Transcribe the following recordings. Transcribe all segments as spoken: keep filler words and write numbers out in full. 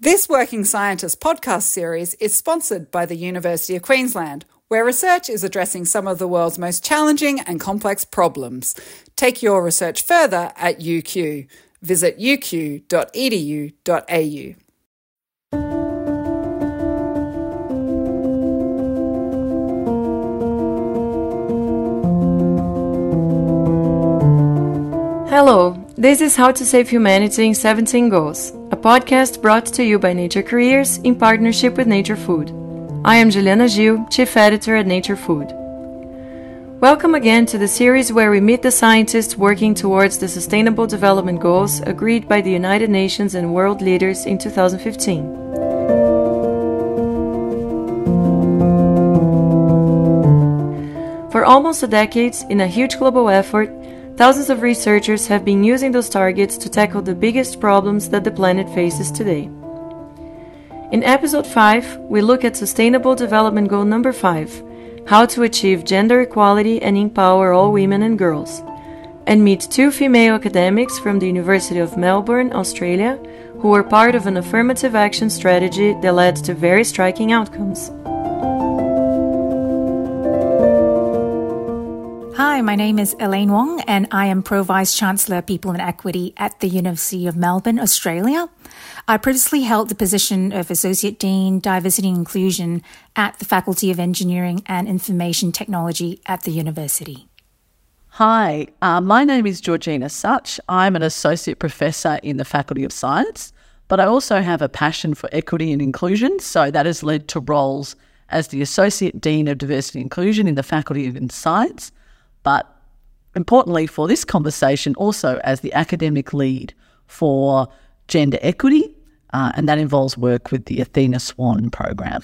This Working Scientist podcast series is sponsored by the University of Queensland, where research is addressing some of the world's most challenging and complex problems. Take your research further at U Q. Visit u q dot e d u dot a u. Hello, this is How to Save Humanity in seventeen Goals, a podcast brought to you by Nature Careers in partnership with Nature Food. I am Juliana Gil, Chief Editor at Nature Food. Welcome again to the series where we meet the scientists working towards the Sustainable Development Goals agreed by the United Nations and world leaders in two thousand fifteen. For almost a decade, in a huge global effort, thousands of researchers have been using those targets to tackle the biggest problems that the planet faces today. In episode five, we look at Sustainable Development Goal number five, how to achieve gender equality and empower all women and girls, and meet two female academics from the University of Melbourne, Australia, who were part of an affirmative action strategy that led to very striking outcomes. Hi, my name is Elaine Wong, and I am Pro Vice Chancellor People and Equity at the University of Melbourne, Australia. I previously held the position of Associate Dean, Diversity and Inclusion at the Faculty of Engineering and Information Technology at the university. Hi, uh, my name is Georgina Such. I'm an Associate Professor in the Faculty of Science, but I also have a passion for equity and inclusion, so that has led to roles as the Associate Dean of Diversity and Inclusion in the Faculty of Science, but importantly for this conversation, also as the academic lead for gender equity, uh, and that involves work with the Athena Swan program.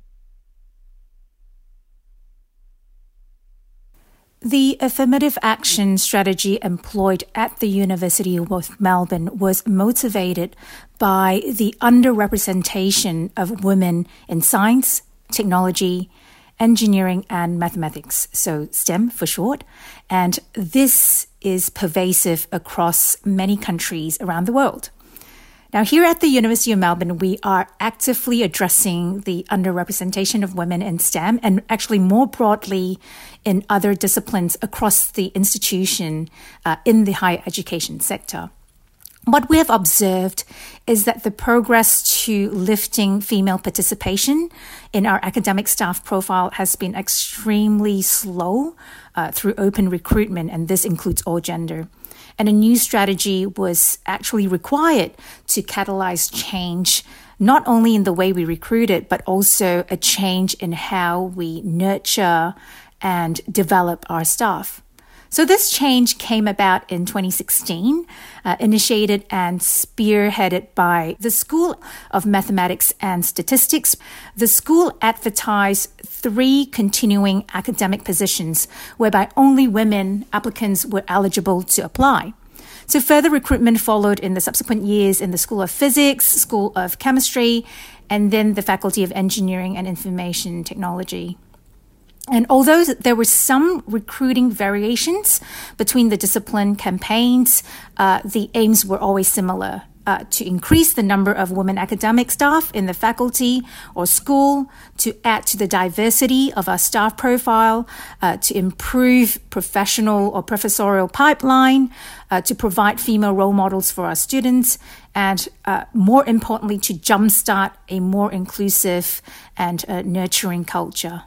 The affirmative action strategy employed at the University of Melbourne was motivated by the underrepresentation of women in science, technology, engineering and mathematics, so STEM for short, and this is pervasive across many countries around the world. Now, here at the University of Melbourne, we are actively addressing the underrepresentation of women in STEM and actually more broadly in other disciplines across the institution uh, in the higher education sector. What we have observed is that the progress to lifting female participation in our academic staff profile has been extremely slow uh, through open recruitment, and this includes all gender. And a new strategy was actually required to catalyze change, not only in the way we recruited, but also a change in how we nurture and develop our staff. So this change came about in twenty sixteen, uh, initiated and spearheaded by the School of Mathematics and Statistics. The school advertised three continuing academic positions whereby only women applicants were eligible to apply. So further recruitment followed in the subsequent years in the School of Physics, School of Chemistry, and then the Faculty of Engineering and Information Technology. And although there were some recruiting variations between the discipline campaigns, uh, the aims were always similar, uh, to increase the number of women academic staff in the faculty or school, to add to the diversity of our staff profile, uh, to improve professional or professorial pipeline, uh, to provide female role models for our students, and uh, more importantly, to jumpstart a more inclusive and uh, nurturing culture.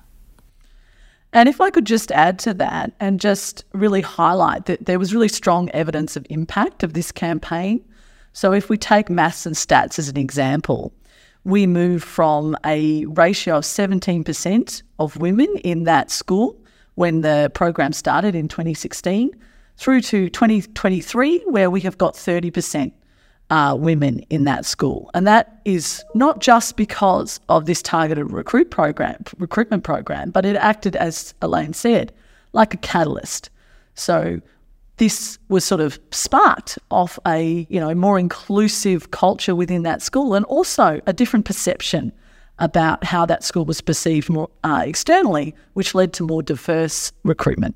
And if I could just add to that and just really highlight that there was really strong evidence of impact of this campaign. So if we take maths and stats as an example, we moved from a ratio of seventeen percent of women in that school when the program started in twenty sixteen through to twenty twenty-three, where we have got thirty percent Uh, women in that school. And that is not just because of this targeted recruit program, recruitment program, but it acted, as Elaine said, like a catalyst. So this was sort of sparked off a, you know, more inclusive culture within that school, and also a different perception about how that school was perceived more uh, externally, which led to more diverse recruitment.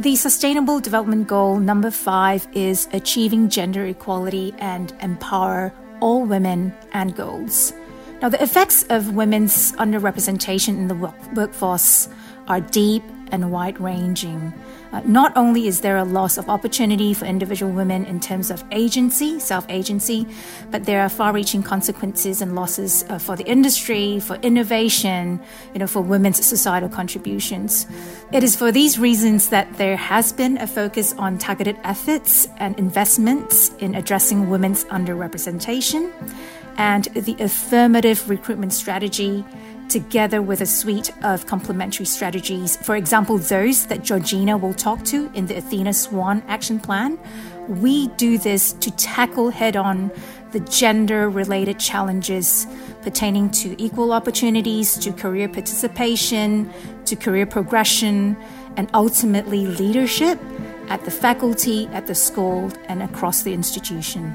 The Sustainable Development Goal number five is achieving gender equality and empower all women and girls. Now, the effects of women's underrepresentation in the work- workforce are deep and wide-ranging. Uh, not only is there a loss of opportunity for individual women in terms of agency, self-agency, but there are far-reaching consequences and losses uh, for the industry, for innovation, you know, for women's societal contributions. It is for these reasons that there has been a focus on targeted efforts and investments in addressing women's underrepresentation, and the affirmative recruitment strategy, together with a suite of complementary strategies, for example, those that Georgina will talk to in the Athena Swan Action Plan. We do this to tackle head-on the gender-related challenges pertaining to equal opportunities, to career participation, to career progression, and ultimately leadership at the faculty, at the school, and across the institution.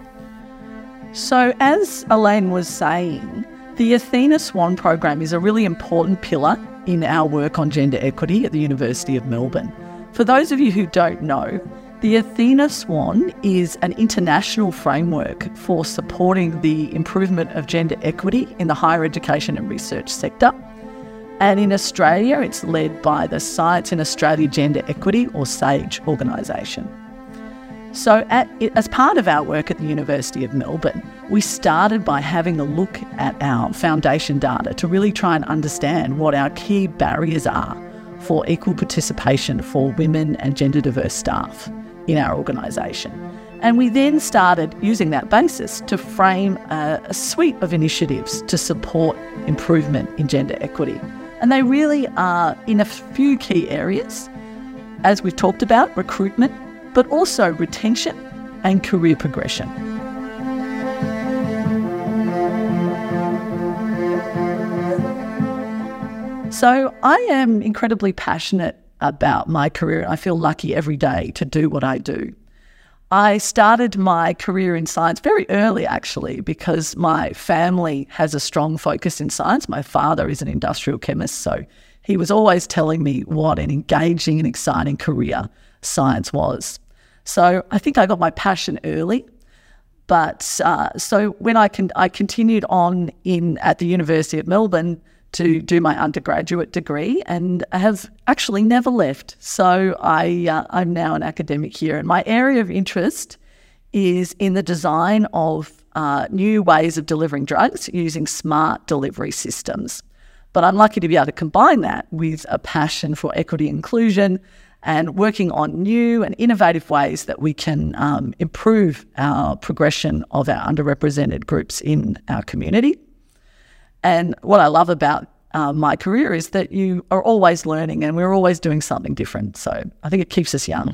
So as Elaine was saying, the Athena Swan program is a really important pillar in our work on gender equity at the University of Melbourne. For those of you who don't know, the Athena Swan is an international framework for supporting the improvement of gender equity in the higher education and research sector. And in Australia, it's led by the Science in Australia Gender Equity, or SAGE, organisation. So at, as part of our work at the University of Melbourne, we started by having a look at our foundation data to really try and understand what our key barriers are for equal participation for women and gender diverse staff in our organisation. And we then started using that basis to frame a, a suite of initiatives to support improvement in gender equity. And they really are in a few key areas, as we've talked about, recruitment, but also retention and career progression. So I am incredibly passionate about my career. I feel lucky every day to do what I do. I started my career in science very early, actually, because my family has a strong focus in science. My father is an industrial chemist, so he was always telling me what an engaging and exciting career science was. So I think I got my passion early. But uh, so when I can, I continued on in at the University of Melbourne to do my undergraduate degree, and I have actually never left. So I, uh, I'm now an academic here, and my area of interest is in the design of uh, new ways of delivering drugs using smart delivery systems. But I'm lucky to be able to combine that with a passion for equity and inclusion and working on new and innovative ways that we can um, improve our progression of our underrepresented groups in our community. And what I love about uh, my career is that you are always learning and we're always doing something different. So I think it keeps us young.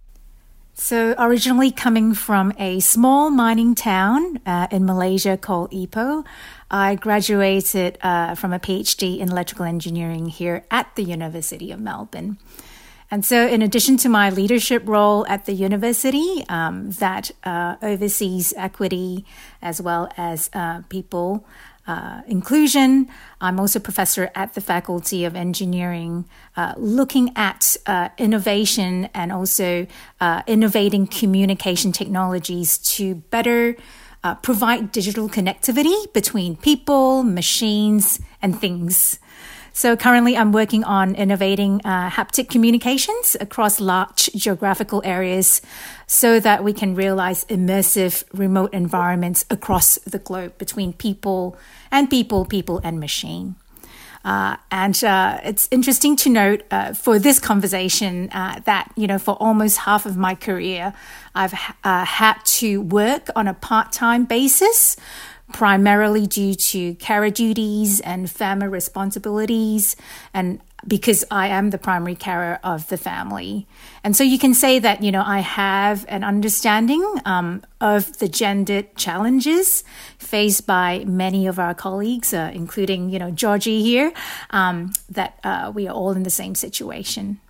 So originally coming from a small mining town uh, in Malaysia called Ipoh, I graduated uh, from a PhD in electrical engineering here at the University of Melbourne. And so in addition to my leadership role at the university um, that uh, oversees equity as well as uh, people uh, inclusion, I'm also professor at the Faculty of Engineering, uh, looking at uh, innovation and also uh, innovating communication technologies to better uh, provide digital connectivity between people, machines, and things. So currently I'm working on innovating uh, haptic communications across large geographical areas so that we can realize immersive remote environments across the globe between people and people, people and machine. Uh, and uh, it's interesting to note uh, for this conversation uh, that, you know, for almost half of my career, I've uh, had to work on a part-time basis, primarily due to carer duties and family responsibilities, and because I am the primary carer of the family. And so you can say that, you know, I have an understanding um, of the gendered challenges faced by many of our colleagues, uh, including, you know, Georgie here, um, that uh, we are all in the same situation.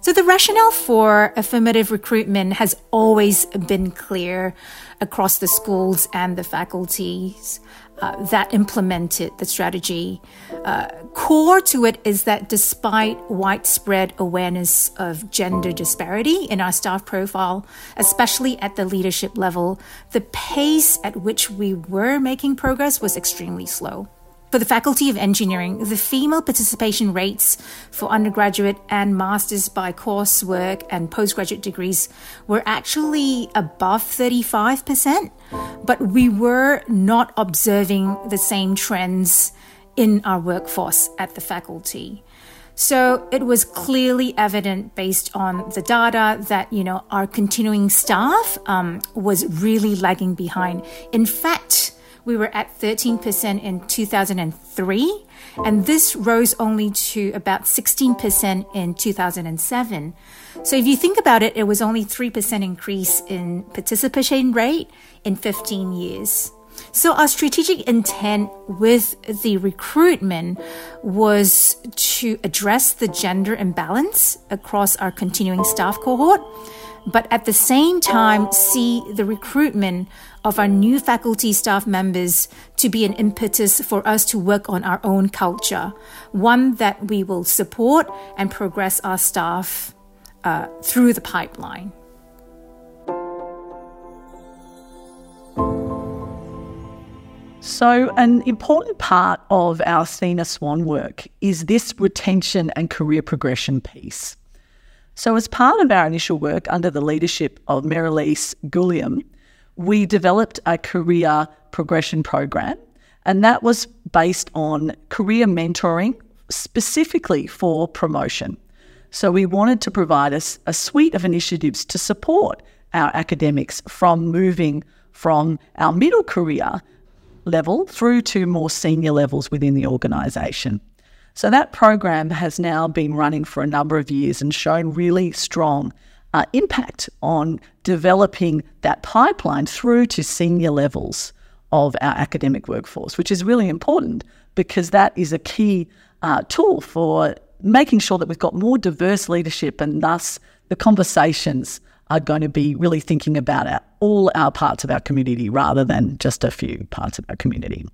So the rationale for affirmative recruitment has always been clear across the schools and the faculties uh, that implemented the strategy. Uh, core to it is that despite widespread awareness of gender disparity in our staff profile, especially at the leadership level, the pace at which we were making progress was extremely slow. For the Faculty of Engineering, the female participation rates for undergraduate and master's by coursework and postgraduate degrees were actually above thirty-five percent, but we were not observing the same trends in our workforce at the faculty. So it was clearly evident based on the data that, you know, our continuing staff um, was really lagging behind. In fact, we were at thirteen percent in two thousand three, and this rose only to about sixteen percent in two thousand seven. So if you think about it, it was only three percent increase in participation rate in fifteen years. So our strategic intent with the recruitment was to address the gender imbalance across our continuing staff cohort, but at the same time see the recruitment of our new faculty staff members to be an impetus for us to work on our own culture, one that we will support and progress our staff uh, through the pipeline. So an important part of our Athena Swan work is this retention and career progression piece. So as part of our initial work under the leadership of Merylise Gulliam, we developed a career progression program, and that was based on career mentoring specifically for promotion. So we wanted to provide us a suite of initiatives to support our academics from moving from our middle career level through to more senior levels within the organisation. So that program has now been running for a number of years and shown really strong uh, impact on developing that pipeline through to senior levels of our academic workforce, which is really important because that is a key uh, tool for making sure that we've got more diverse leadership, and thus the conversations are going to be really thinking about our, all our parts of our community rather than just a few parts of our community.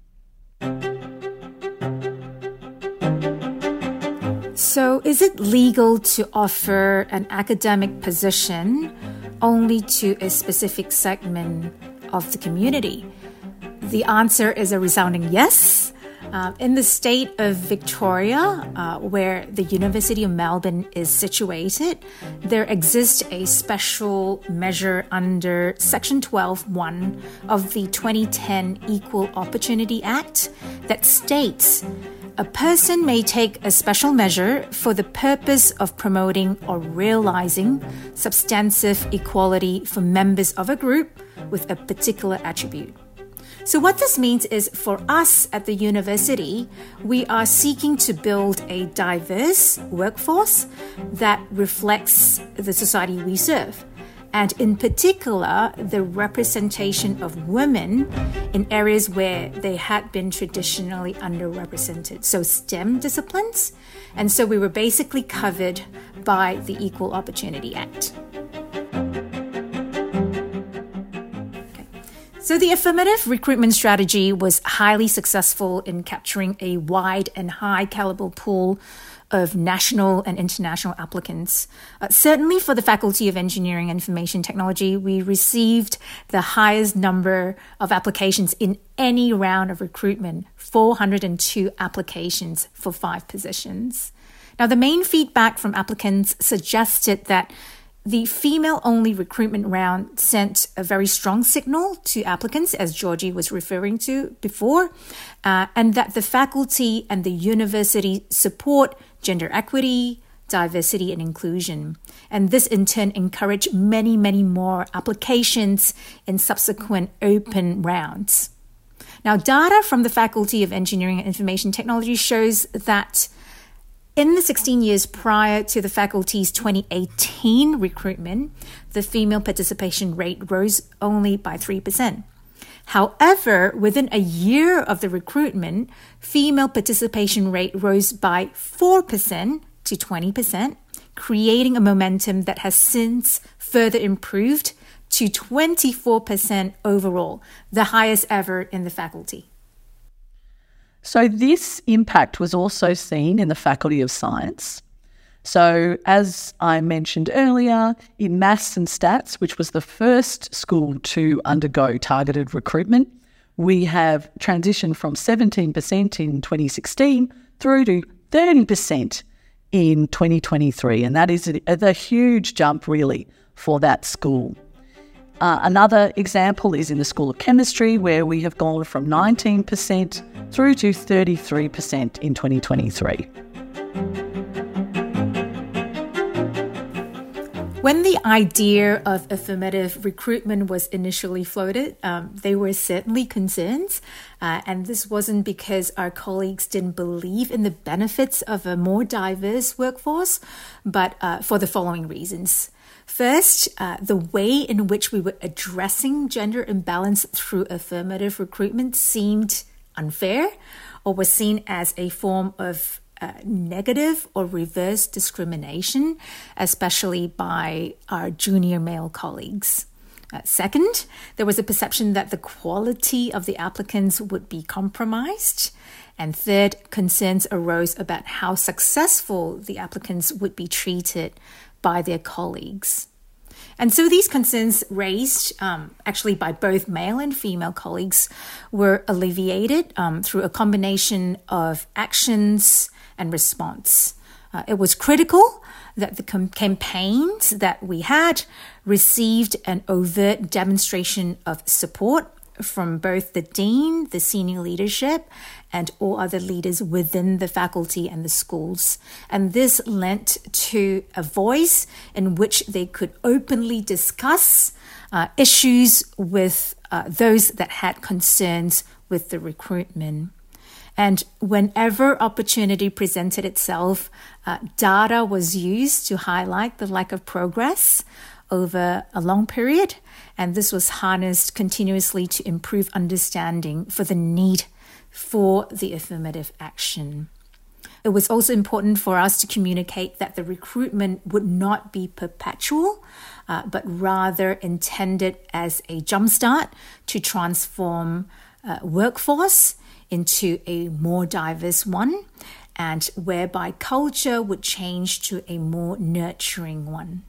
So is it legal to offer an academic position only to a specific segment of the community? The answer is a resounding yes. Uh, in the state of Victoria, uh, where the University of Melbourne is situated, there exists a special measure under Section twelve point one of the twenty ten Equal Opportunity Act that states a person may take a special measure for the purpose of promoting or realizing substantive equality for members of a group with a particular attribute. So what this means is for us at the university, we are seeking to build a diverse workforce that reflects the society we serve, and in particular, the representation of women in areas where they had been traditionally underrepresented, so STEM disciplines. And so we were basically covered by the Equal Opportunity Act. So the affirmative recruitment strategy was highly successful in capturing a wide and high caliber pool of national and international applicants. Uh, certainly for the Faculty of Engineering and Information Technology, we received the highest number of applications in any round of recruitment, four hundred two applications for five positions. Now, the main feedback from applicants suggested that the female-only recruitment round sent a very strong signal to applicants, as Georgie was referring to before, uh, and that the faculty and the university support gender equity, diversity, and inclusion. And this in turn encouraged many, many more applications in subsequent open rounds. Now, data from the Faculty of Engineering and Information Technology shows that in the sixteen years prior to the faculty's twenty eighteen recruitment, the female participation rate rose only by three percent. However, within a year of the recruitment, female participation rate rose by four percent to twenty percent, creating a momentum that has since further improved to twenty-four percent overall, the highest ever in the faculty. So this impact was also seen in the Faculty of Science. So as I mentioned earlier, in Maths and Stats, which was the first school to undergo targeted recruitment, we have transitioned from seventeen percent in twenty sixteen through to thirty percent in twenty twenty-three. And that is a, a huge jump, really, for that school. Uh, another example is in the School of Chemistry, where we have gone from nineteen percent through to thirty-three percent in twenty twenty-three. When the idea of affirmative recruitment was initially floated, um, there were certainly concerns, uh, and this wasn't because our colleagues didn't believe in the benefits of a more diverse workforce, but uh, for the following reasons. First, uh, the way in which we were addressing gender imbalance through affirmative recruitment seemed unfair or was seen as a form of uh, negative or reverse discrimination, especially by our junior male colleagues. Uh, second, there was a perception that the quality of the applicants would be compromised. And third, concerns arose about how successful the applicants would be treated by their colleagues. And so these concerns raised um, actually by both male and female colleagues were alleviated um, through a combination of actions and response. Uh, it was critical that the com- campaigns that we had received an overt demonstration of support from both the dean, the senior leadership, and all other leaders within the faculty and the schools. And this lent to a voice in which they could openly discuss uh, issues with uh, those that had concerns with the recruitment. And whenever opportunity presented itself, uh, data was used to highlight the lack of progress over a long period, and this was harnessed continuously to improve understanding for the need for the affirmative action. It was also important for us to communicate that the recruitment would not be perpetual, uh, but rather intended as a jumpstart to transform uh, workforce into a more diverse one, and whereby culture would change to a more nurturing one.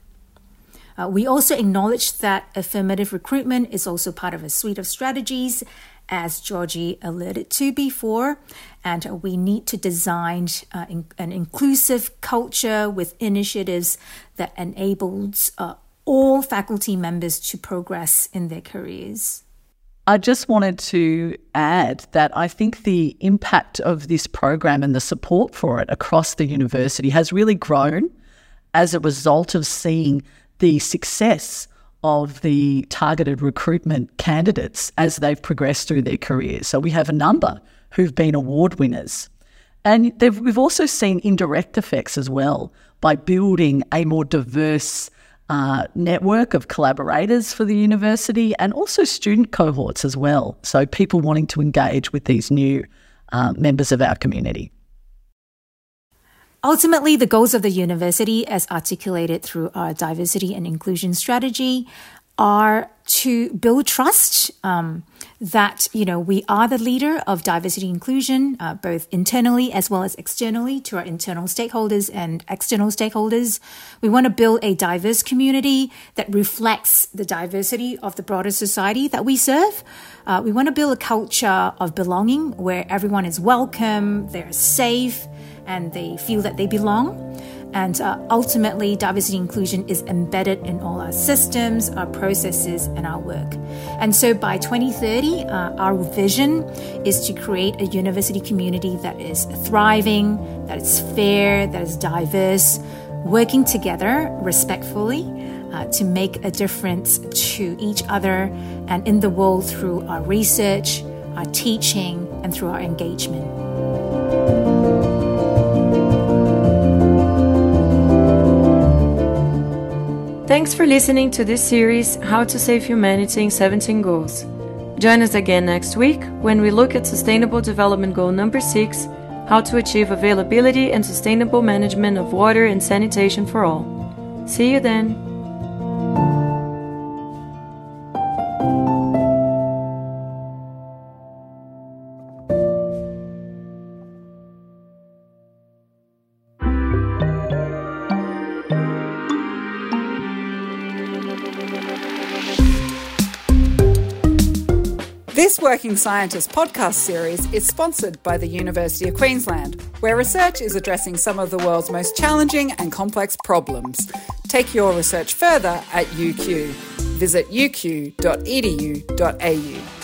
Uh, we also acknowledge that affirmative recruitment is also part of a suite of strategies, as Georgie alluded to before, and uh, we need to design uh, in, an inclusive culture with initiatives that enables uh, all faculty members to progress in their careers. I just wanted to add that I think the impact of this program and the support for it across the university has really grown as a result of seeing the success of the targeted recruitment candidates as they've progressed through their careers. So we have a number who've been award winners. And we've also seen indirect effects as well by building a more diverse uh, network of collaborators for the university and also student cohorts as well. So people wanting to engage with these new uh, members of our community. Ultimately, the goals of the university, as articulated through our diversity and inclusion strategy, are to build trust um, that, you know, we are the leader of diversity inclusion, uh, both internally as well as externally to our internal stakeholders and external stakeholders. We want to build a diverse community that reflects the diversity of the broader society that we serve. Uh, we want to build a culture of belonging where everyone is welcome, they're safe, and they feel that they belong. And uh, ultimately, diversity inclusion is embedded in all our systems, our processes, and our work. And so by twenty thirty, uh, our vision is to create a university community that is thriving, that is fair, that is diverse, working together respectfully uh, to make a difference to each other and in the world through our research, our teaching, and through our engagement. Thanks for listening to this series, How to Save Humanity in seventeen Goals. Join us again next week when we look at Sustainable Development Goal number six, how to achieve availability and sustainable management of water and sanitation for all. See you then! This Working Scientist podcast series is sponsored by the University of Queensland, where research is addressing some of the world's most challenging and complex problems. Take your research further at U Q. Visit u q dot e d u dot a u.